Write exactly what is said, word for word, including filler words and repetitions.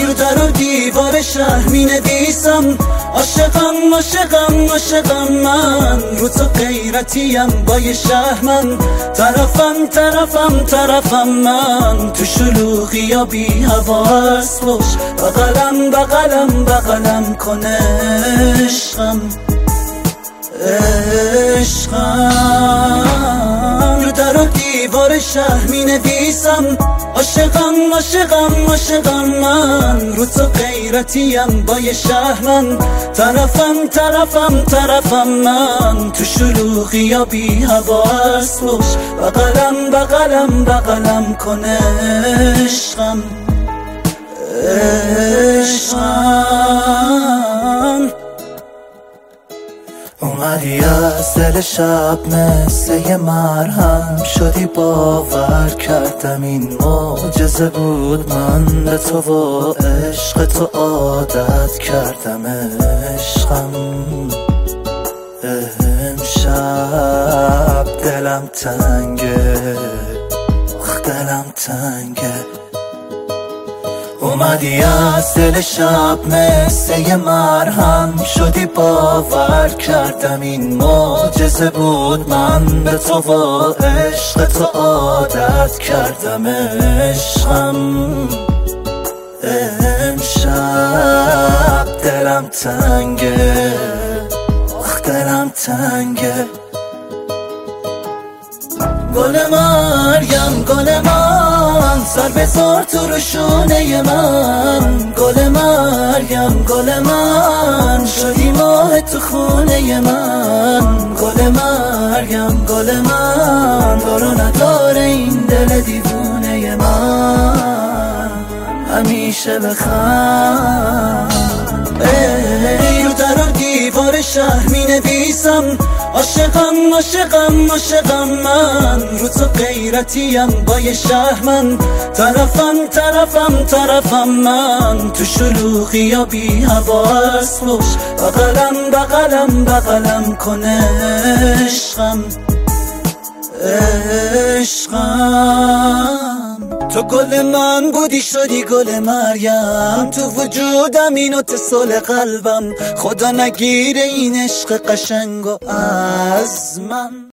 رو در و دیوار شهر می نویسم عاشقم عاشقم عاشقم من، رو تو غیرتیم با یه شهرمن، طرفم طرفم طرفم من، تو شلوغی یا بی حواس باش، بغلم بغلم بغلم کن عشقم عشقم. رو در و دیوار شهر می نویسم عاشقم عاشقم عاشقم من، رو تو غیرتیم با یه شهرمن، طرفم طرفم طرفم من، تو شلوغی یا بی حواس باش، بغلم بغلم بغلم کن عشقم عشقم. اومدی از دل شب مثل یه مرهم، شدی باور کردم این معجزه بود، من به تو و عشق تو عادت کردم عشقم. امشب دلم تنگه آخ دلم تنگه، اومدی از دل شب مثل یه مرهم، شدی باور کردم این معجزه بود، من به تو و عشق تو عادت کردم عشقم. امشب دلم تنگه آخ دلم تنگه. گل مریم گل من، سر بذار تو روشونه من، گل مریم گل من، شدی ماه تو خونه من، گل مریم گل من، دارو نداره این دل دیوونه من، همیشه بخند. ای رو در و دیوار شهر می نویسم عاشقم عاشقم عاشقم من، رو تو غیرتیم با یه شهرمن، طرفم طرفم طرفم من، تو شلوغی یا بی حواس باش، بغلم بغلم بغلم کن عشقم عشقم. تو گل من بودی شدی گل مریم، تو وجودم این اتصال قلبم، خدا نگیره این عشق قشنگو از من.